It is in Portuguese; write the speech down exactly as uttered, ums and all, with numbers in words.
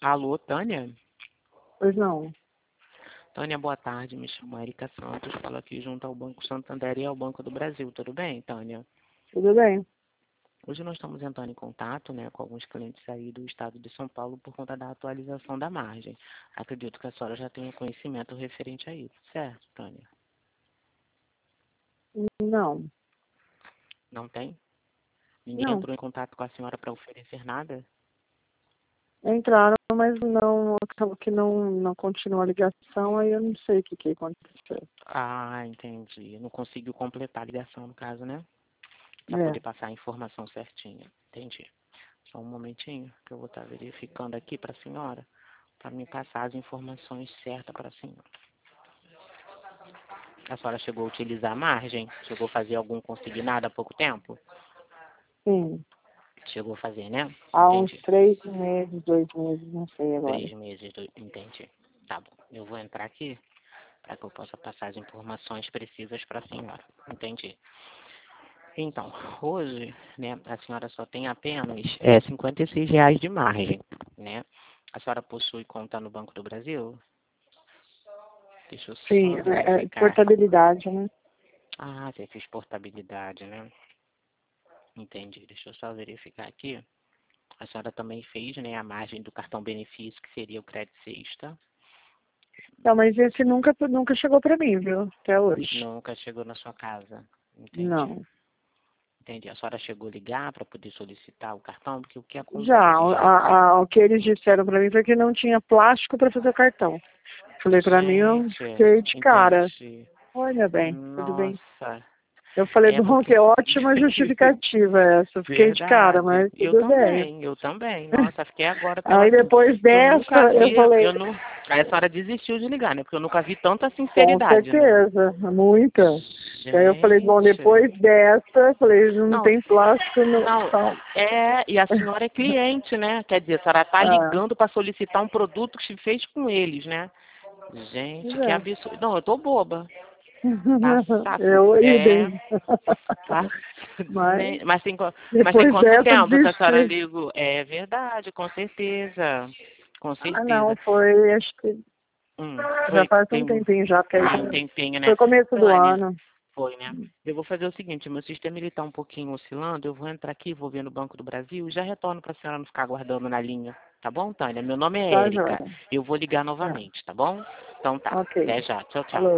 Alô, Tânia? Pois não. Tânia, boa tarde. Me chamo Erika Santos. Falo aqui junto ao Banco Santander e ao Banco do Brasil. Tudo bem, Tânia? Tudo bem. Hoje nós estamos entrando em contato, né, com alguns clientes aí do estado de São Paulo por conta da atualização da margem. Acredito que a senhora já tenha conhecimento referente a isso, certo, Tânia? Não. Não tem? Ninguém Não. entrou em contato com a senhora para oferecer nada? Entraram, mas não, acabou que não, não continua a ligação, aí eu não sei o que, que aconteceu. Ah, entendi. Não conseguiu completar a ligação, no caso, né? Para É. poder passar a informação certinha. Entendi. Só um momentinho que eu vou estar verificando aqui para a senhora, para me passar as informações certas para a senhora. A senhora chegou a utilizar a margem? Chegou a fazer algum consignado há pouco tempo? Sim. Chegou a fazer, né? Há uns Entendi. três meses, dois meses, não sei agora. Três meses, do... entendi. Tá bom. Eu vou entrar aqui para que eu possa passar as informações precisas para a senhora. Entendi. Então, hoje, né, a senhora só tem apenas é, cinquenta e seis reais de margem, né? A senhora possui conta no Banco do Brasil? Deixa eu Sim, só é, é verificar. portabilidade, né? Ah, você fez portabilidade, né? Entendi. Deixa eu só verificar aqui. A senhora também fez, né, a margem do cartão benefício, que seria o crédito sexta. Não, mas esse nunca, nunca chegou pra mim, viu? Até hoje. Nunca chegou na sua casa. Entendi. Não. Entendi. A senhora chegou a ligar para poder solicitar o cartão? Porque o que Já, acontece, gente? a, a, o que eles disseram pra mim foi que não tinha plástico pra fazer o cartão. Falei, pra mim, eu Gente, fiquei de cara. entendi. Oi, meu bem, tudo bem? Nossa. Eu falei, É bom, porque... que ótima justificativa essa. Eu fiquei de cara, Verdade. mas Eu tudo bem. também, eu também. Nossa, fiquei agora pela... Aí depois Eu dessa, nunca eu vi, falei, eu não... Aí a senhora desistiu de ligar, né? Porque eu nunca vi tanta com sinceridade, né? certeza, muita. Aí eu falei, bom, Gente. depois dessa, eu falei, não Não, tem plástico no... não, é, e a senhora é cliente, né? Quer dizer, a senhora tá Ah, ligando para solicitar um produto que se fez com eles, né? pois Gente, que é. absurdo. Não, eu tô boba. Passar com... Eu É, idem. passa... Mas Gente, mas tem, qu- mas tem depois quanto dessa, tempo que a senhora desisti. ligou? É verdade, com certeza. Com Ah, não, certeza. foi, acho que Hum, já foi, faz um tem um, tempinho já, porque aí ah, um tempinho, né? foi começo do Tânia, ano. foi, né? Eu vou fazer o seguinte, meu sistema ele tá um pouquinho oscilando, eu vou entrar aqui, vou ver no Banco do Brasil e já retorno para a senhora não ficar aguardando na linha, tá bom, Tânia? Meu nome é Tá, Érica, joia. eu vou ligar Tá. novamente, tá bom? Então tá, Ok. até já, tchau, tchau. Falou.